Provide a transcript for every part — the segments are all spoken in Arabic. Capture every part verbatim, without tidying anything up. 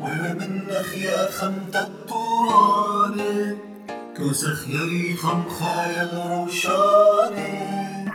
ومنخ يا خمت الطوراني كوسخ يلي خم خايل روشاني.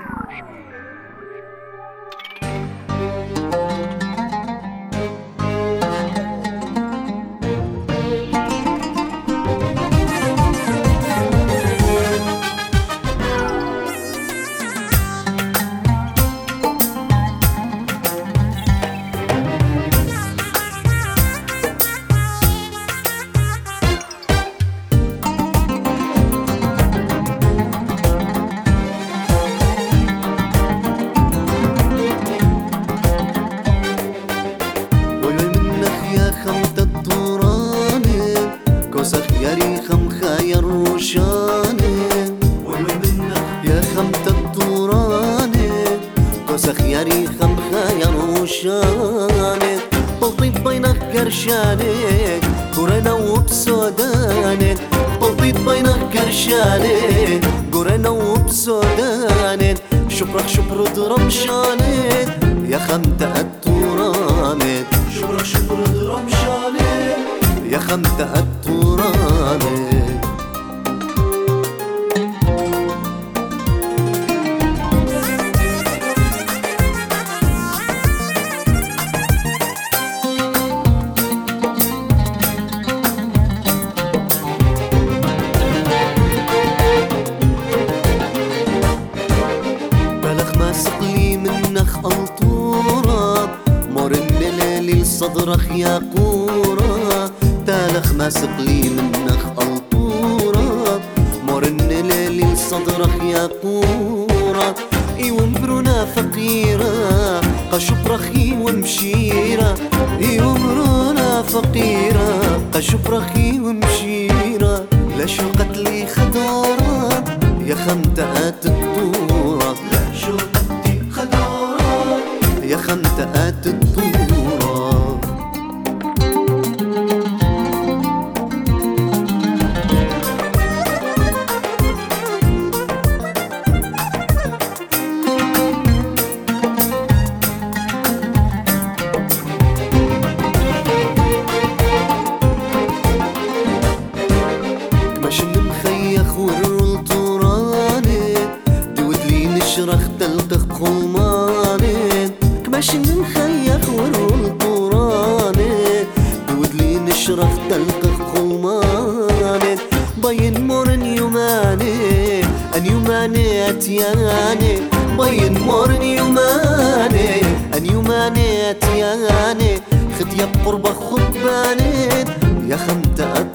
كوسخ ياري خم خاير روشاني ومنخ يا خمت الطوراني كوسخ ياري خم خاير روشاني بلطيط بينك قرشاني قرنا وبسوداني بلطيط بينك قرشاني قرنا وبسوداني شبرخ شبر درمشاني يا خمت الطوراني شبرخ شبر درمشاني يا خمت الطوراني. بلغ ما سقلي منخ الطورة مرن ليل صدرخ يا قورة تالخ ما سقلي منخ الطورة مرن ليل صدرخ يا قورة ايوم برونا فقيرة قشبرخي ومشيرة ايوم برونا فقيرة قشبرخي ومشيرة لا شو قتلي خدارة يا خمتات الطورة لا شو قتلي خدارة يا خمتات الطورة. مشن مخيخ ورول طوراني دودلي نشرخ تلتخ خلماني كمشن مخيخ ورول طوراني دودلي نشرخ تلتخ خلماني بين مورن يوماني ان يوماني اتياني بين مورن يوماني ان يوماني اتياني خد يا قربة خطباني يا خمتة